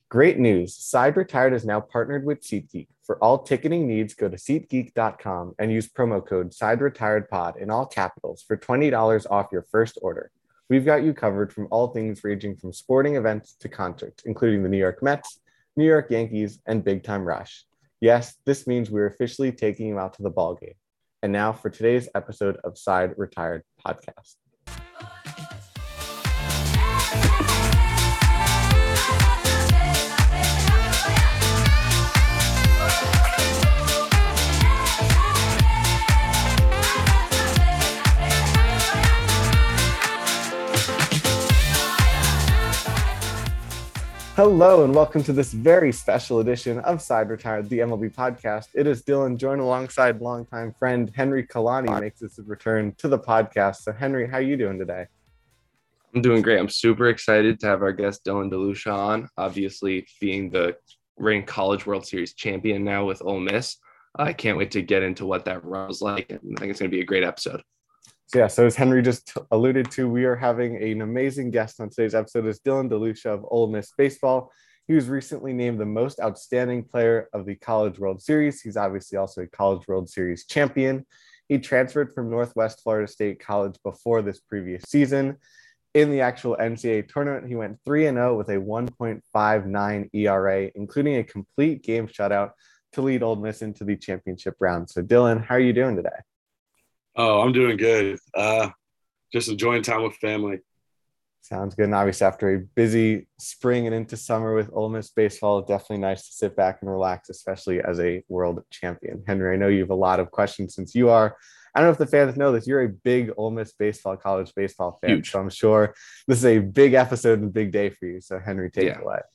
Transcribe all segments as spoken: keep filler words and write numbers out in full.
Great news. Side Retired is now partnered with SeatGeek. For all ticketing needs, go to SeatGeek dot com and use promo code SideRetiredPod in all capitals for twenty dollars off your first order. We've got you covered from all things ranging from sporting events to concerts, including the New York Mets, New York Yankees, and Big Time Rush. Yes, this means we're officially taking you out to the ball game. And now for today's episode of Side Retired Podcast. Hello and welcome to this very special edition of Side Retired, the M L B podcast. It is Dylan, joined alongside longtime friend Henry Kalani, makes his return to the podcast. So Henry, how are you doing today? I'm doing great. I'm super excited to have our guest Dylan DeLucia on, obviously being the reigning College World Series champion now with Ole Miss. I can't wait to get into what that run was like. And I think it's going to be a great episode. So yeah, so as Henry just alluded to, we are having an amazing guest on today's episode. Is Dylan DeLucia of Ole Miss Baseball. He was recently named the most outstanding player of the College World Series. He's obviously also a College World Series champion. He transferred from Northwest Florida State College before this previous season. In the actual N C double A tournament, he went three and oh with a one point five nine E R A, including a complete game shutout to lead Ole Miss into the championship round. So Dylan, how are you doing today? Oh, I'm doing good. Uh, just enjoying time with family. Sounds good. And obviously, after a busy spring and into summer with Ole Miss baseball, definitely nice to sit back and relax, especially as a world champion. Henry, I know you have a lot of questions since you are. I don't know if the fans know this. You're a big Ole Miss baseball, college baseball fan. Huge. So I'm sure this is a big episode and big day for you. So Henry, take yeah. it away.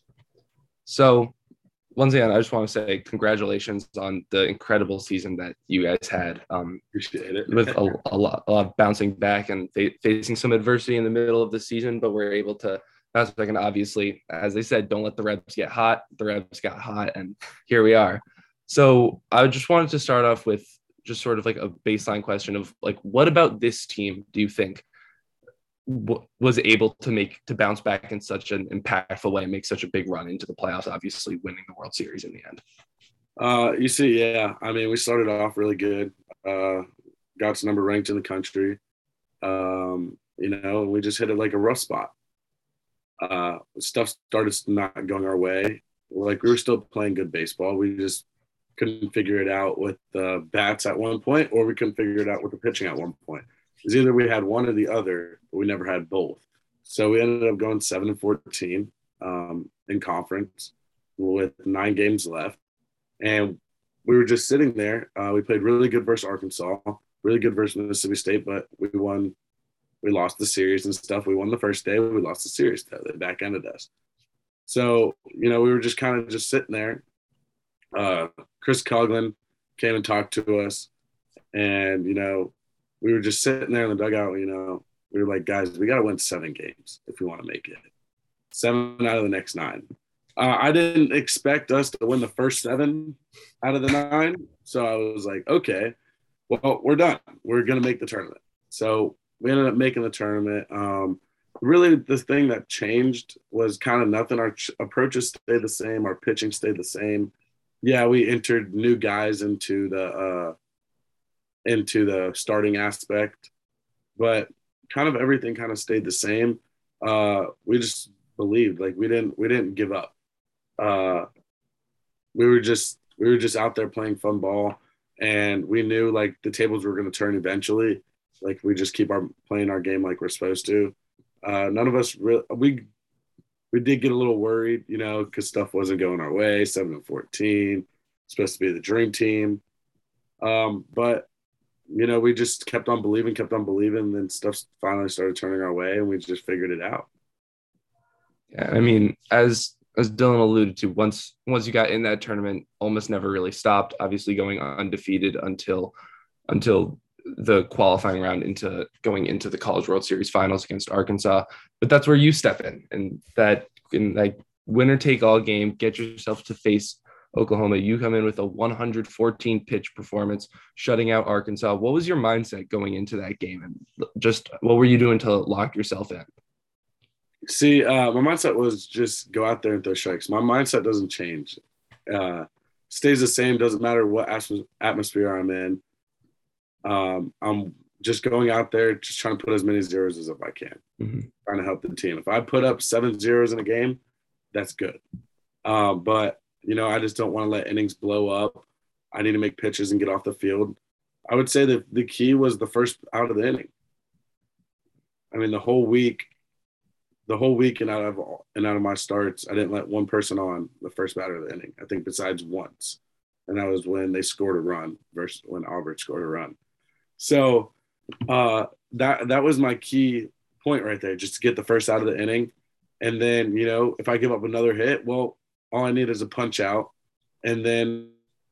So once again, I just want to say congratulations on the incredible season that you guys had. Um, Appreciate it. with a, a, lot, a lot of bouncing back and fa- facing some adversity in the middle of the season, but we're able to bounce back. And obviously, as they said, don't let the Rebs get hot. The Rebs got hot, and here we are. So I just wanted to start off with just sort of like a baseline question of like, what about this team do you think w- was able to make to bounce back in such an impactful way and make such a big run into the playoffs, obviously winning the World Series in the end? Uh, you see, yeah. I mean, we started off really good. Uh, got to number ranked in the country. Um, you know, we just hit it like a rough spot. Uh, stuff started not going our way. Like, we were still playing good baseball. We just couldn't figure it out with the bats at one point, or we couldn't figure it out with the pitching at one point. It was either we had one or the other, but we never had both. So we ended up going seven and fourteen um, in conference with nine games left. And we were just sitting there. Uh, we played really good versus Arkansas, really good versus Mississippi State, but we won. We lost the series and stuff. We won the first day. We lost the series. They back-ended us. So, you know, we were just kind of just sitting there. Uh, Chris Coughlin came and talked to us. And, you know, we were just sitting there in the dugout. You know, we were like, guys, we got to win seven games if we want to make it. Seven out of the next nine. Uh, I didn't expect us to win the first seven out of the nine. So I was like, okay, well, we're done. We're going to make the tournament. So we ended up making the tournament. Um, really, the thing that changed was kind of nothing. Our ch- approaches stayed the same. Our pitching stayed the same. Yeah, we entered new guys into the uh, into the starting aspect, but kind of everything kind of stayed the same. Uh, we just believed, like we didn't we didn't give up. Uh, we were just we were just out there playing fun ball, and we knew like the tables were going to turn eventually. Like we just keep our playing our game like we're supposed to. Uh, none of us really we we did get a little worried, you know, because stuff wasn't going our way. Seven and fourteen, supposed to be the dream team, um, but you know we just kept on believing, kept on believing, and then stuff finally started turning our way, and we just figured it out. Yeah, I mean, as as Dylan alluded to, once once you got in that tournament, Ole Miss never really stopped. Obviously, going undefeated until until the qualifying round into going into the College World Series finals against Arkansas. But that's where you step in, and that in like winner take all game, get yourself to face Oklahoma. You come in with a one hundred fourteen pitch performance, shutting out Arkansas. What was your mindset going into that game, and just what were you doing to lock yourself in? See, uh, my mindset was just go out there and throw strikes. My mindset doesn't change. Uh, stays the same. Doesn't matter what atmosphere I'm in. Um, I'm just going out there, just trying to put as many zeros as if I can, Mm-hmm. trying to help the team. If I put up seven zeros in a game, that's good. Um, but you know, I just don't want to let innings blow up. I need to make pitches and get off the field. I would say that the key was the first out of the inning. I mean, the whole week, the whole week and out of and out of my starts, I didn't let one person on the first batter of the inning. I think besides once, and that was when they scored a run versus when Albert scored a run. So uh, that that was my key point right there, just to get the first out of the inning, and then you know if I give up another hit, well, all I need is a punch out, and then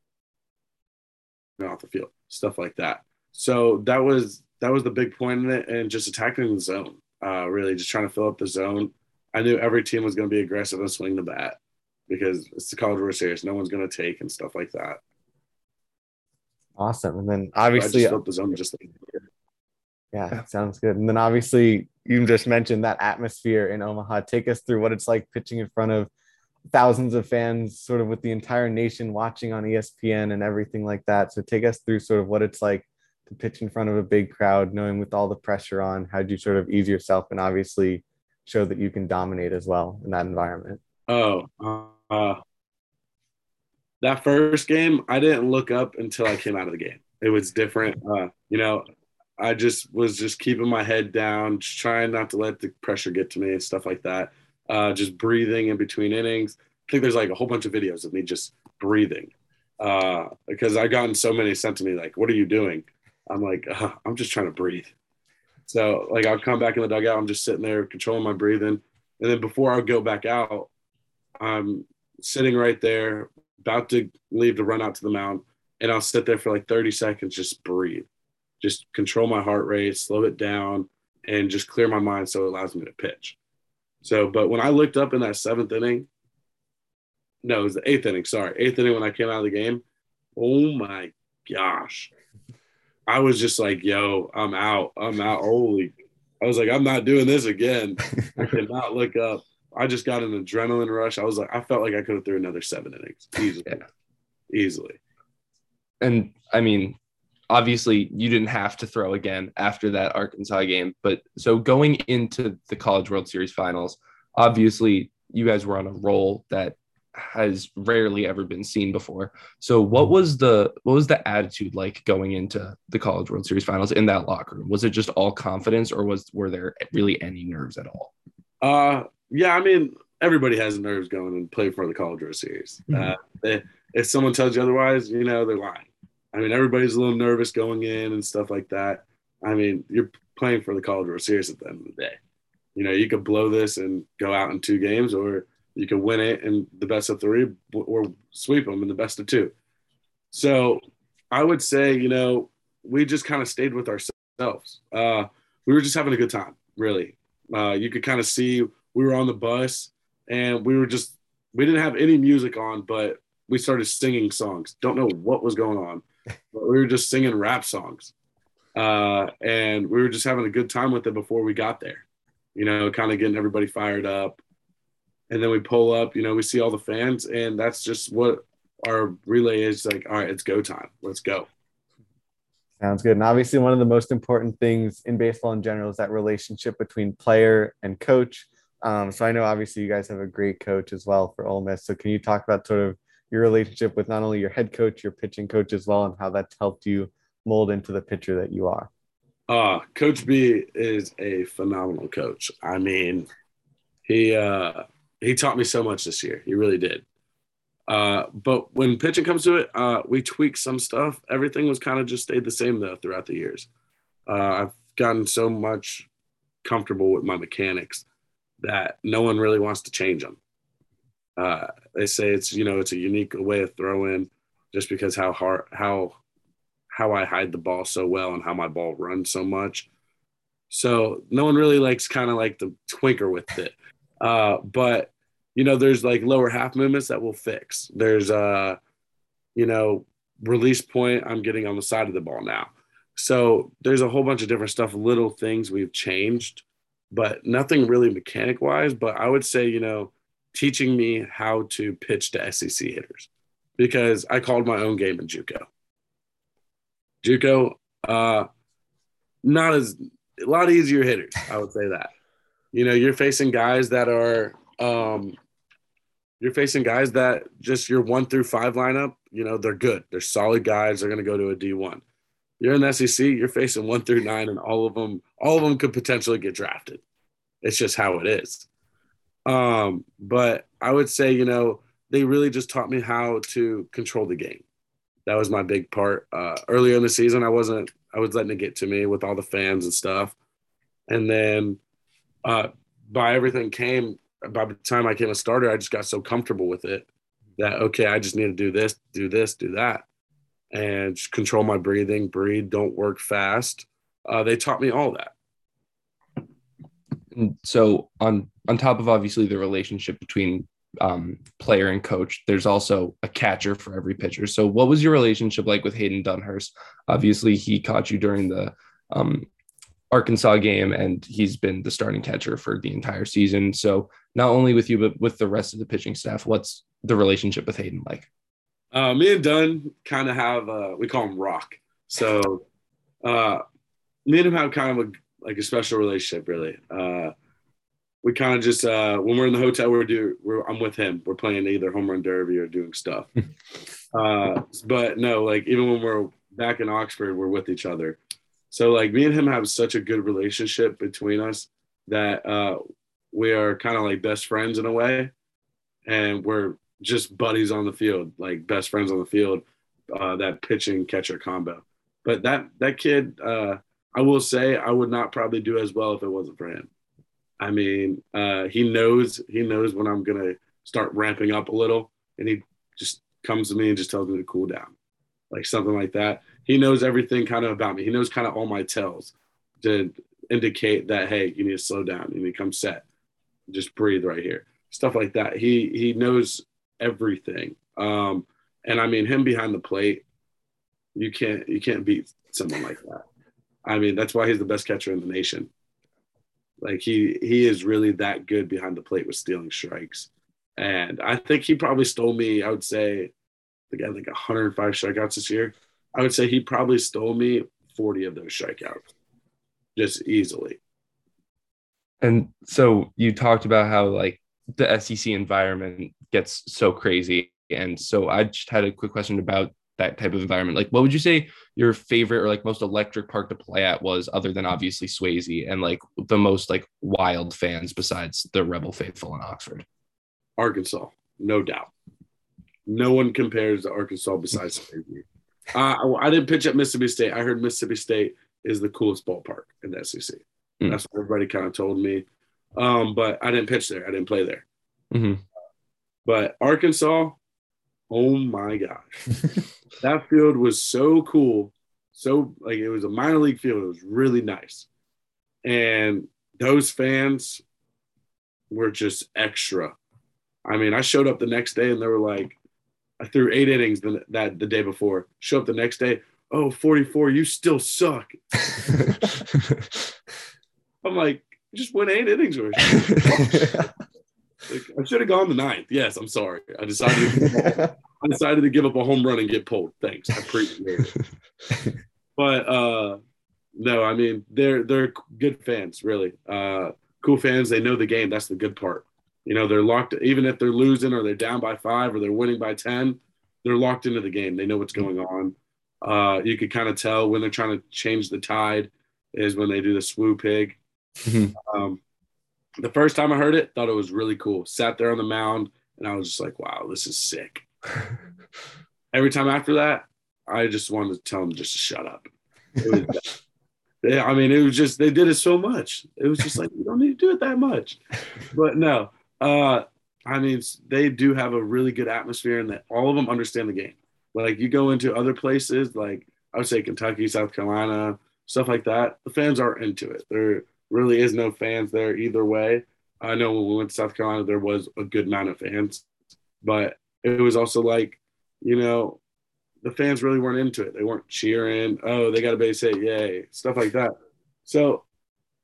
off the field, stuff like that. So that was that was the big point in it, and just attacking the zone. Uh, really, just trying to fill up the zone. I knew every team was going to be aggressive and swing the bat because it's the College World Series. No one's going to take and stuff like that. Awesome. And then So I obviously, just filled the zone just like yeah, sounds good. And then obviously, you just mentioned that atmosphere in Omaha. Take us through what it's like pitching in front of thousands of fans, sort of with the entire nation watching on E S P N and everything like that. So take us through sort of what it's like to pitch in front of a big crowd, knowing with all the pressure on, how'd you sort of ease yourself and obviously show that you can dominate as well in that environment? Oh, uh, that first game, I didn't look up until I came out of the game. It was different. Uh, you know, I just was just keeping my head down, just trying not to let the pressure get to me and stuff like that. Uh, just breathing in between innings. I think there's like a whole bunch of videos of me just breathing uh, because I gotten so many sent to me like, "What are you doing?" I'm like, uh, "I'm just trying to breathe." So like I'll come back in the dugout, I'm just sitting there controlling my breathing, and then before I go back out, I'm sitting right there, about to leave to run out to the mound, and I'll sit there for like thirty seconds, just breathe, just control my heart rate, slow it down, and just clear my mind so it allows me to pitch. So, but when I looked up in that seventh inning, no, it was the eighth inning, sorry, eighth inning when I came out of the game, oh my gosh. I was just like, yo, I'm out. I'm out. Holy. I was like, I'm not doing this again. I could not look up. I just got an adrenaline rush. I was like, I felt like I could have threw another seven innings easily. Yeah. Easily. And I mean, obviously you didn't have to throw again after that Arkansas game, but so going into the College World Series finals, obviously you guys were on a roll that has rarely ever been seen before. So what was the what was the attitude like going into the College World Series finals in that locker room? Was it just all confidence, or was were there really any nerves at all? Uh yeah, I mean, everybody has nerves going and play for the College World Series. Mm-hmm. Uh, they, if someone tells you otherwise, you know, they're lying. I mean, everybody's a little nervous going in and stuff like that. I mean, you're playing for the College World Series at the end of the day. You know, you could blow this and go out in two games, or you could win it in the best of three, or sweep them in the best of two. So I would say, you know, we just kind of stayed with ourselves. Uh, we were just having a good time, really. Uh, you could kind of see we were on the bus and we were just, we didn't have any music on, but we started singing songs. Don't know what was going on, but we were just singing rap songs. Uh, and we were just having a good time with it before we got there, you know, kind of getting everybody fired up. And then we pull up, you know, we see all the fans, and that's just what our relay is like. All right, it's go time. Let's go. Sounds good. And obviously one of the most important things in baseball in general is that relationship between player and coach. Um, so I know obviously you guys have a great coach as well for Ole Miss. So can you talk about sort of your relationship with not only your head coach, your pitching coach as well, and how that's helped you mold into the pitcher that you are? Uh, Coach B is a phenomenal coach. I mean, he uh, he taught me so much this year. He really did. Uh, but when pitching comes to it, uh, we tweaked some stuff. Everything was kind of just stayed the same though throughout the years. Uh, I've gotten so much comfortable with my mechanics that no one really wants to change them. Uh, they say it's, you know, it's a unique way of throwing just because how hard, how, how I hide the ball so well and how my ball runs so much. So no one really likes kind of like the twinker with it. Uh, but you know, there's like lower half movements that we'll fix. There's uh, you know, release point I'm getting on the side of the ball now. So there's a whole bunch of different stuff, little things we've changed but nothing really mechanic wise. But I would say, you know, teaching me how to pitch to S E C hitters because I called my own game in JUCO. JUCO, uh, not as a lot easier hitters, I would say that. You know, you're facing guys that are um, you're facing guys that just your one through five lineup, you know, they're good. They're solid guys. They're going to go to a D one. You're in the S E C, you're facing one through nine, and all of them, all of them could potentially get drafted. It's just how it is. Um, but I would say, you know, they really just taught me how to control the game. That was my big part. Uh, earlier in the season, I wasn't, I was letting it get to me with all the fans and stuff. And then uh, by everything came, by the time I came a starter, I just got so comfortable with it that, okay, I just need to do this, do this, do that. And just control my breathing, breathe, don't work fast. Uh, they taught me all that. So on on top of obviously the relationship between um, player and coach, there's also a catcher for every pitcher. So what was your relationship like with Hayden Dunhurst? Obviously, he caught you during the um, Arkansas game, and he's been the starting catcher for the entire season. So not only with you, but with the rest of the pitching staff, what's the relationship with Hayden like? Uh, me and Dunn kind of have, uh, we call him Rock. So uh, me and him have kind of a, like a special relationship, really. Uh, we kind of just, uh, when we're in the hotel, we're do, we're, I'm with him. We're playing either home run derby or doing stuff. uh, but no, like even when we're back in Oxford, we're with each other. So like me and him have such a good relationship between us that uh, we are kind of like best friends in a way. And we're just buddies on the field, like best friends on the field, uh, that pitching catcher combo. But that, that kid, uh, I will say I would not probably do as well if it wasn't for him. I mean, uh, he knows, he knows when I'm going to start ramping up a little, and he just comes to me and just tells me to cool down, like something like that. He knows everything kind of about me. He knows kind of all my tells to indicate that, hey, you need to slow down. You need to come set. Just breathe right here. Stuff like that. He he knows everything. Um, and I mean, him behind the plate, you can't you can't beat someone like that. I mean, that's why he's the best catcher in the nation. Like he he is really that good behind the plate with stealing strikes. And I think he probably stole me, I would say, the guy had like one hundred five strikeouts this year. I would say he probably stole me forty of those strikeouts, just easily. And so you talked about how like the S E C environment gets so crazy. And so I just had a quick question about that type of environment. Like, what would you say your favorite or like most electric park to play at was, other than obviously Swayze, and like the most like wild fans besides the Rebel faithful in Oxford? Arkansas, no doubt. No one compares to Arkansas besides Swayze. Uh, I, I didn't pitch at Mississippi State. I heard Mississippi State is the coolest ballpark in the S E C. Mm. That's what everybody kind of told me. Um, but I didn't pitch there. I didn't play there. Mm-hmm. But Arkansas, oh my gosh. That field was so cool. So, like, it was a minor league field. It was really nice. And those fans were just extra. I mean, I showed up the next day and they were like, I threw eight innings the, that the day before. Show up the next day, oh, forty-four, you still suck. I'm like, just win eight innings or like, I should have gone the ninth. Yes, I'm sorry. I decided to, I decided to give up a home run and get pulled. Thanks. I appreciate it. But uh, no, I mean, they're they're good fans, really. Uh, cool fans. They know the game. That's the good part. You know, they're locked, even if they're losing or they're down by five or they're winning by ten, they're locked into the game. They know what's going on. Uh, you could kind of tell when they're trying to change the tide is when they do the swoo pig. Mm-hmm. Um, the first time I heard it, thought it was really cool. Sat there on the mound, and I was just like, wow, this is sick. Every time after that, I just wanted to tell them just to shut up. It was, yeah, I mean, it was just, they did it so much. It was just like, you don't need to do it that much. But no. Uh, I mean, they do have a really good atmosphere, and that all of them understand the game. Like, you go into other places, like I would say Kentucky, South Carolina, stuff like that. The fans aren't into it. There really is no fans there either way. I know when we went to South Carolina, there was a good amount of fans, but it was also like, you know, the fans really weren't into it. They weren't cheering. Oh, they got a base hit, yay, stuff like that. So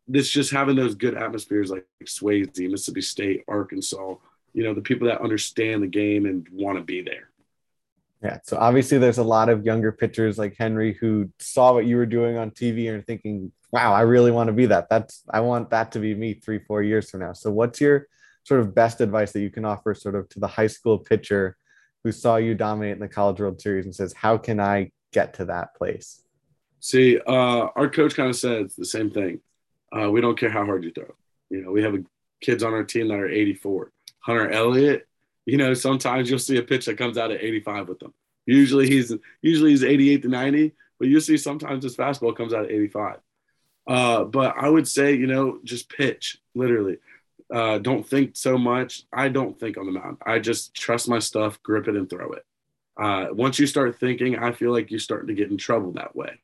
this just having those good atmospheres like Swayze, Mississippi State, Arkansas, you know, the people that understand the game and want to be there. Yeah. So obviously there's a lot of younger pitchers like Henry who saw what you were doing on T V and are thinking, wow, I really want to be that. That's I want that to be me three, four years from now. So what's your sort of best advice that you can offer sort of to the high school pitcher who saw you dominate in the College World Series and says, how can I get to that place? See, uh, our coach kind of says the same thing. Uh, we don't care how hard you throw. You know, we have a, kids on our team that are eighty-four. Hunter Elliott, you know, sometimes you'll see a pitch that comes out at eighty-five with him. Usually he's usually he's eighty-eight to ninety, but you'll see sometimes his fastball comes out at eighty-five. Uh, but I would say, you know, just pitch, literally. Uh, don't think so much. I don't think on the mound. I just trust my stuff, grip it, and throw it. Uh, once you start thinking, I feel like you're starting to get in trouble that way.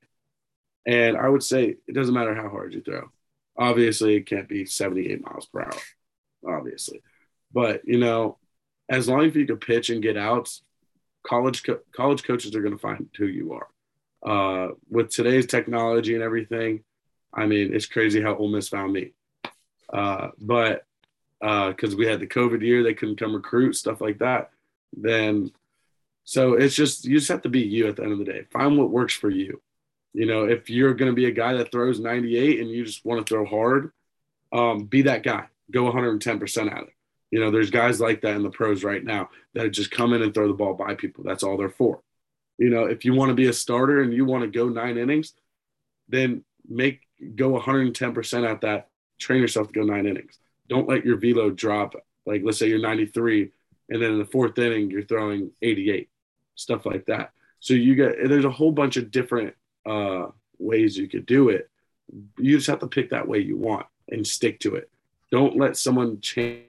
And I would say it doesn't matter how hard you throw. Obviously, it can't be seventy-eight miles per hour, obviously. But, you know, as long as you can pitch and get outs, college co- college coaches are going to find who you are. Uh, with today's technology and everything, I mean, it's crazy how Ole Miss found me. Uh, but because uh, we had the COVID year, they couldn't come recruit, stuff like that. Then, so it's just, you just have to be you at the end of the day. Find what works for you. You know, if you're going to be a guy that throws ninety-eight and you just want to throw hard, um, be that guy. Go one hundred ten percent at it. You know, there's guys like that in the pros right now that just come in and throw the ball by people. That's all they're for. You know, if you want to be a starter and you want to go nine innings, then make go one hundred ten percent at that. Train yourself to go nine innings. Don't let your velo drop. Like, let's say you're ninety-three, and then in the fourth inning, you're throwing eighty-eight, stuff like that. So you get, there's a whole bunch of different uh, ways you could do it. You just have to pick that way you want and stick to it. Don't let someone change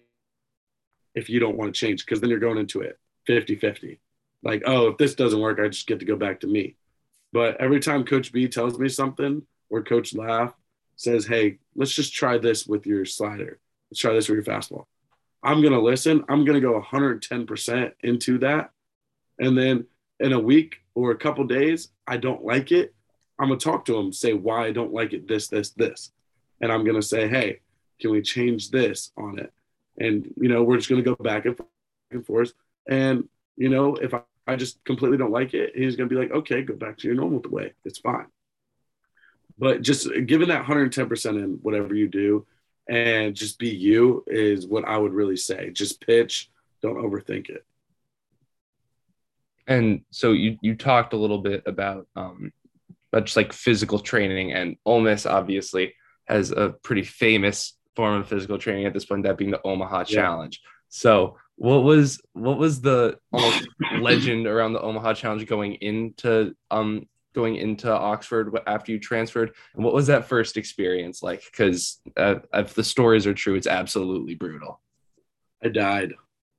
if you don't want to change, because then you're going into it fifty-fifty. Like, oh, if this doesn't work, I just get to go back to me. But every time Coach B tells me something, or Coach Laugh says, hey, let's just try this with your slider. Let's try this with your fastball. I'm going to listen. I'm going to go one hundred ten percent into that. And then in a week or a couple days, I don't like it. I'm going to talk to him, say why I don't like it, this, this, this. And I'm going to say, hey, can we change this on it? And, you know, we're just going to go back and forth and forth. And, you know, if I, I just completely don't like it, he's going to be like, okay, go back to your normal way. It's fine. But just giving that one hundred ten percent in whatever you do and just be you is what I would really say. Just pitch. Don't overthink it. And so you you talked a little bit about um about just like physical training, and Ole Miss obviously has a pretty famous form of physical training at this point, that being the Omaha Yeah. Challenge. So what was what was the almost legend around the Omaha Challenge going into um going into Oxford after you transferred, and what was that first experience like? Because uh, if the stories are true, it's absolutely brutal. I died.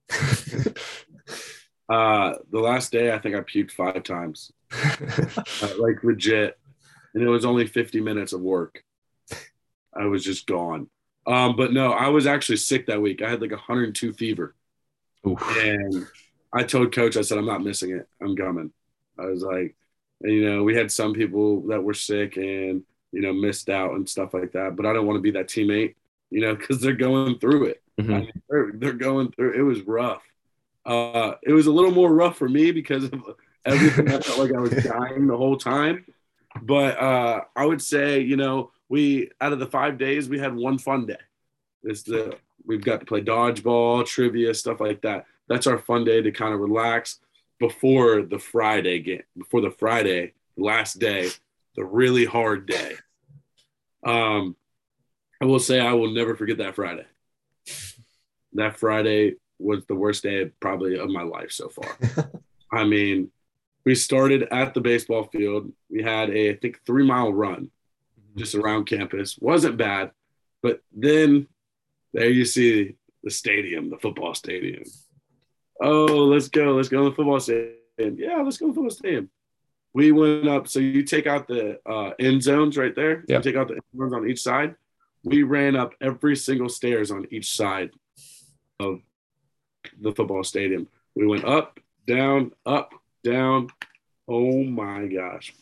uh, the last day, I think I puked five times, uh, like legit, and it was only fifty minutes of work. I was just gone. Um, but no, I was actually sick that week. I had like one hundred two fever. Oof. And I told Coach, I said, I'm not missing it. I'm coming. I was like, and, you know, we had some people that were sick and, you know, missed out and stuff like that. But I don't want to be that teammate, you know, because they're going through it. Mm-hmm. I mean, they're, they're going through it. It was rough. Uh, it was a little more rough for me because of everything. I felt like I was dying the whole time. But uh, I would say, you know, we out of the five days, we had one fun day. It's the we've got to play dodgeball, trivia, stuff like that. That's our fun day to kind of relax before the Friday game, before the Friday, last day, the really hard day. Um, I will say I will never forget that Friday. That Friday was the worst day probably of my life so far. I mean, we started at the baseball field. We had a, I think, three mile run just around campus. Wasn't bad. But then there you see the stadium, the football stadium. Oh, let's go. Let's go to the football stadium. Yeah, let's go to the football stadium. We went up. So you take out the uh, end zones right there. Yeah. You take out the end zones on each side. We ran up every single stairs on each side of the football stadium. We went up, down, up, down. Oh, my gosh.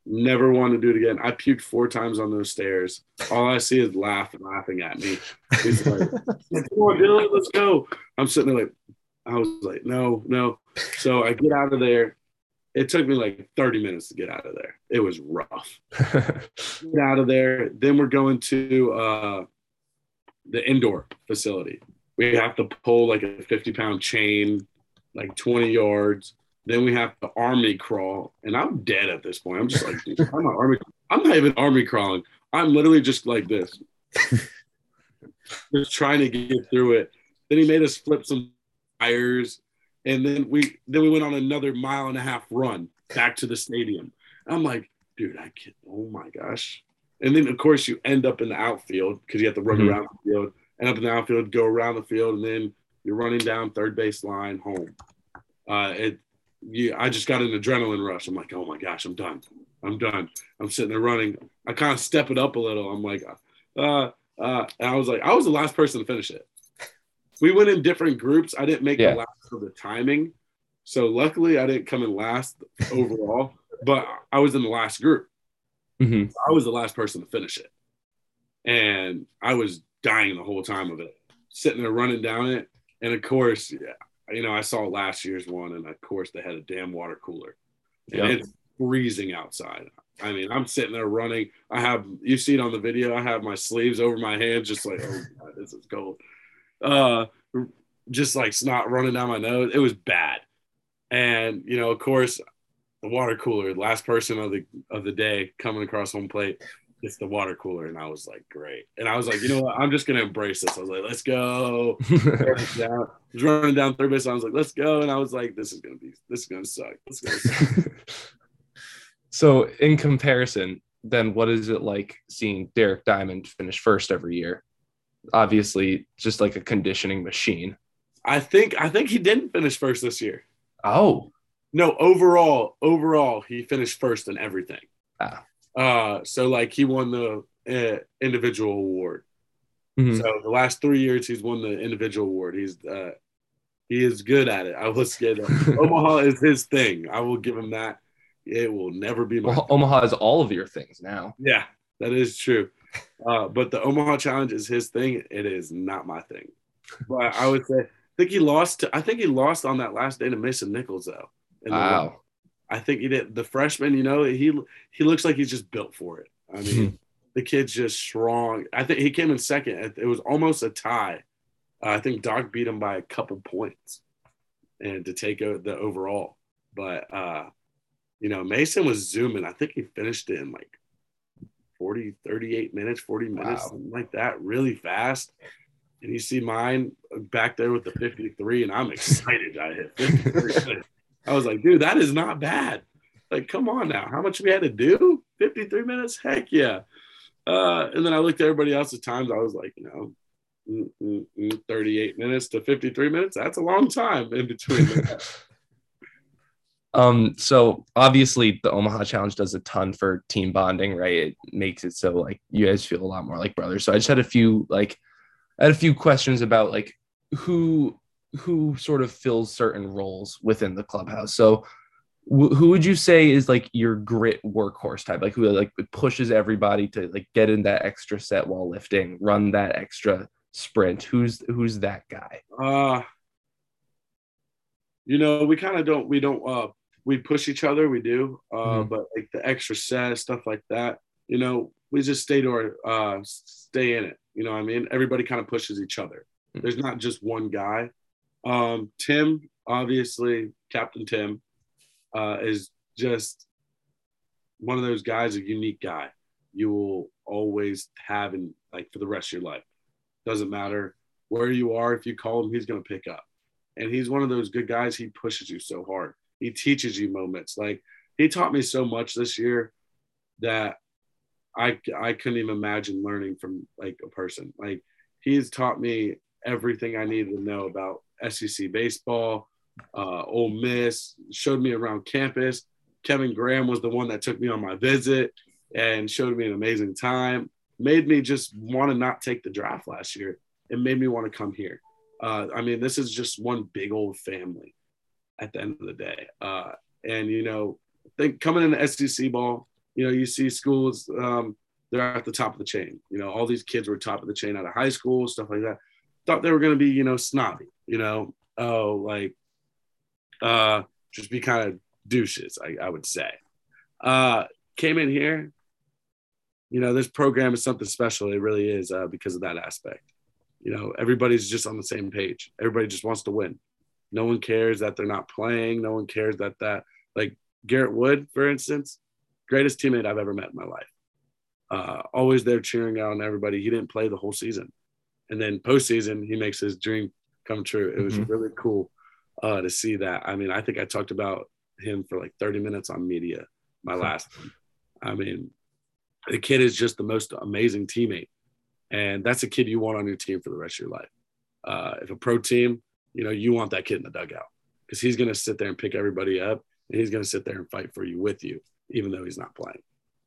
Never want to do it again. I puked four times on those stairs. All I see is laugh laughing at me. He's like, come on, Dylan, let's go. I'm sitting there like, I was like, no, no. So I get out of there. It took me like thirty minutes to get out of there. It was rough. Get out of there. Then we're going to uh, the indoor facility. We have to pull like a fifty pound chain, like twenty yards. Then we have to army crawl, and I'm dead at this point. I'm just like, dude, I'm not army. I'm not even army crawling. I'm literally just like this, just trying to get through it. Then he made us flip some tires, and then we then we went on another mile and a half run back to the stadium. I'm like, dude, I can't. Oh my gosh! And then of course you end up in the outfield because you have to run mm-hmm. around the field, end up in the outfield, go around the field, and then you're running down third base line home. Uh, it. Yeah, I just got an adrenaline rush. I'm like, oh my gosh, I'm done. I'm done. I'm sitting there running. I kind of step it up a little. I'm like, uh, uh, and I was like, I was the last person to finish it. We went in different groups. I didn't make yeah. the last for the timing. So luckily I didn't come in last overall, but I was in the last group. Mm-hmm. I was the last person to finish it. And I was dying the whole time of it, sitting there running down it. And of course, yeah, you know, I saw last year's one, and of course they had a damn water cooler, and yep. it's freezing outside. I mean, I'm sitting there running. I have, you see it on the video, I have my sleeves over my hands, just like, oh God, this is cold. Uh, just like snot running down my nose. It was bad. And, you know, of course, the water cooler, last person of the of the day coming across home plate, it's the water cooler. And I was like, great. And I was like, you know what? I'm just going to embrace this. I was like, let's go. I was running down third base. I was like, let's go. And I was like, this is going to be, this is going to suck. This is going to suck. So in comparison, then what is it like seeing Derek Diamond finish first every year? Obviously, just like a conditioning machine. I think, I think he didn't finish first this year. Oh. No, overall, overall, he finished first in everything. Ah. Uh, so like he won the uh, individual award. Mm-hmm. So the last three years he's won the individual award. He's uh, he is good at it. I will say that Omaha is his thing. I will give him that. It will never be my. Well, Omaha is all of your things now. Yeah, that is true. Uh, but the Omaha Challenge is his thing. It is not my thing. But I would say, I think he lost. To, I think he lost on that last day to Mason Nichols though. Wow. I think he did. The freshman, you know, he he looks like he's just built for it. I mean, the kid's just strong. I think he came in second. It was almost a tie. Uh, I think Doc beat him by a couple points, and to take out the overall. But uh, you know, Mason was zooming. I think he finished it in like forty, thirty-eight minutes, forty minutes, wow. something like that, really fast. And you see mine back there with the fifty-three, and I'm excited. I hit fifty-three. I was like, dude, that is not bad. Like, come on now. How much we had to do? fifty-three minutes? Heck yeah. Uh, and then I looked at everybody else's times. I was like, you know, mm, mm, mm, thirty-eight minutes to fifty-three minutes. That's a long time in between. um, so obviously the Omaha Challenge does a ton for team bonding, right? It makes it so like you guys feel a lot more like brothers. So I just had a few like I had a few questions about like who who sort of fills certain roles within the clubhouse. So wh- who would you say is like your grit workhorse type, like who like pushes everybody to like get in that extra set while lifting, run that extra sprint? Who's who's that guy? Uh, you know, we kind of don't, we don't, uh, we push each other. We do. Uh, mm-hmm. But like the extra set, stuff like that, you know, we just stay to our, uh, stay in it. You know what I mean? Everybody kind of pushes each other. Mm-hmm. There's not just one guy. Um, Tim, obviously, Captain Tim, uh, is just one of those guys, a unique guy you will always have in like for the rest of your life. Doesn't matter where you are. If you call him, he's going to pick up. And he's one of those good guys. He pushes you so hard. He teaches you moments. Like he taught me so much this year that I, I couldn't even imagine learning from like a person. Like he's taught me everything I needed to know about S E C baseball, uh, Ole Miss, showed me around campus. Kevin Graham was the one that took me on my visit and showed me an amazing time. Made me just want to not take the draft last year. It made me want to come here. Uh, I mean, this is just one big old family at the end of the day. Uh, and, you know, I think coming into S E C ball, you know, you see schools, um, they're at the top of the chain. You know, all these kids were top of the chain out of high school, stuff like that. Thought they were going to be, you know, snobby, you know, oh, like, uh, just be kind of douches, I, I would say. Uh, came in here, you know, this program is something special. It really is uh, because of that aspect. You know, everybody's just on the same page. Everybody just wants to win. No one cares that they're not playing. No one cares that that, like Garrett Wood, for instance, greatest teammate I've ever met in my life. Uh, always there cheering on everybody. He didn't play the whole season. And then postseason, he makes his dream come true. It was mm-hmm. really cool uh, to see that. I mean, I think I talked about him for like thirty minutes on media, my last one. I mean, the kid is just the most amazing teammate. And that's a kid you want on your team for the rest of your life. Uh, if a pro team, you know, you want that kid in the dugout because he's going to sit there and pick everybody up, and he's going to sit there and fight for you with you, even though he's not playing.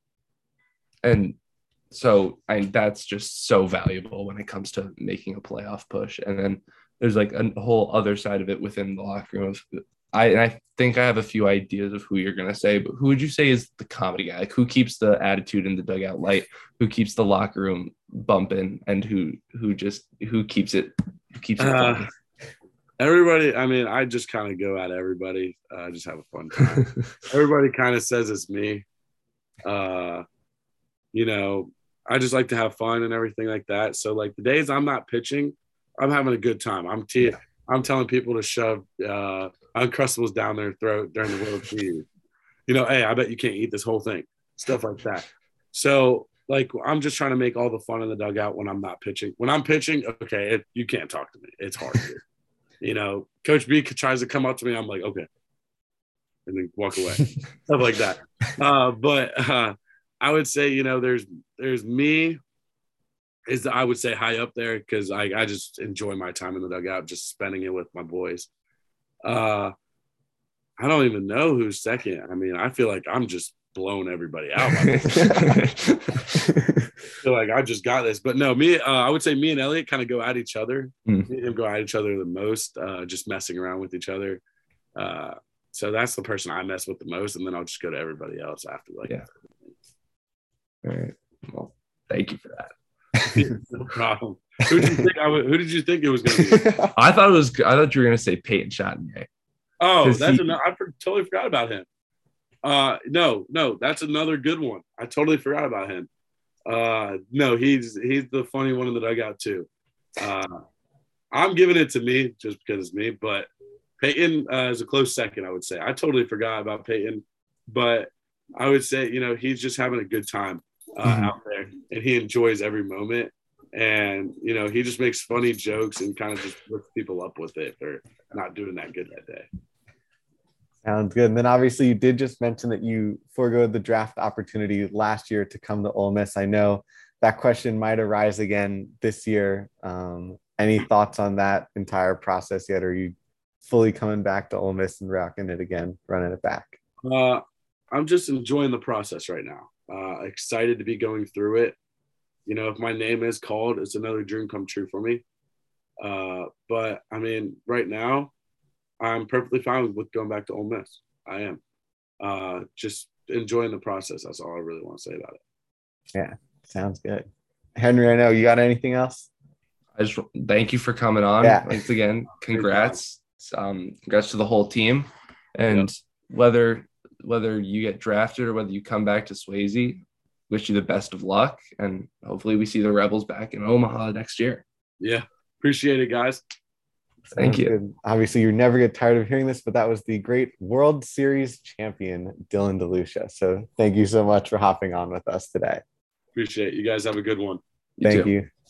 And so I that's just so valuable when it comes to making a playoff push. And then there's like a whole other side of it within the locker room. I, and I think I have a few ideas of who you're going to say, but who would you say is the comedy guy? Like who keeps the attitude in the dugout light, who keeps the locker room bumping, and who who just who keeps it who keeps it uh, funny? Everybody, I mean, I just kind of go at everybody. I uh, just have a fun time. Everybody kind of says it's me. Uh, you know, I just like to have fun and everything like that. So like the days I'm not pitching, I'm having a good time. I'm te- I'm telling people to shove uh, Uncrustables down their throat during the World Series. You know, hey, I bet you can't eat this whole thing. Stuff like that. So like I'm just trying to make all the fun in the dugout when I'm not pitching. When I'm pitching, okay, it, you can't talk to me. It's hard. You know, Coach B tries to come up to me. I'm like, okay, and then walk away, stuff like that. Uh, but uh, I would say, you know, there's there's me is I would say high up there because I, I just enjoy my time in the dugout, just spending it with my boys. Uh, I don't even know who's second. I mean, I feel like I'm just blowing everybody out. I feel like I just got this. But no, me, uh, I would say me and Elliot kind of go at each other. Mm. Me and him go at each other the most, uh, just messing around with each other. Uh, so that's the person I mess with the most. And then I'll just go to everybody else after. Like, yeah. All right. Well, thank you for that. No problem. Who did you think I would, who did you think it was going to be? I thought it was. I thought you were going to say Peyton Chatagnier. Oh, that's he, another, I totally forgot about him. Uh, no, no, that's another good one. I totally forgot about him. Uh, no, he's he's the funny one in the dugout too. Uh, I'm giving it to me just because it's me, but Peyton uh, is a close second. I would say I totally forgot about Peyton, but I would say you know he's just having a good time uh, mm-hmm. out there, and he enjoys every moment. And you know he just makes funny jokes and kind of just lifts people up with it if they're not doing that good that day. Sounds good. And then obviously you did just mention that you forgoed the draft opportunity last year to come to Ole Miss. I know that question might arise again this year. Um, any thoughts on that entire process yet? Or are you fully coming back to Ole Miss and rocking it again, running it back? Uh, I'm just enjoying the process right now. Uh, excited to be going through it. You know, if my name is called, it's another dream come true for me. Uh, but I mean, right now, I'm perfectly fine with going back to Ole Miss. I am. Uh, just enjoying the process. That's all I really want to say about it. Yeah, sounds good. Henry, I know you got anything else? I just thank you for coming on. Yeah. Once again, congrats. Um, congrats to the whole team. And yep. whether whether you get drafted or whether you come back to Swayze, wish you the best of luck. And hopefully we see the Rebels back in Omaha next year. Yeah, appreciate it, guys. Thank Sounds you. Good. Obviously, you never get tired of hearing this, but that was the great World Series champion, Dylan DeLucia. So thank you so much for hopping on with us today. Appreciate it. You guys have a good one. You thank too. you.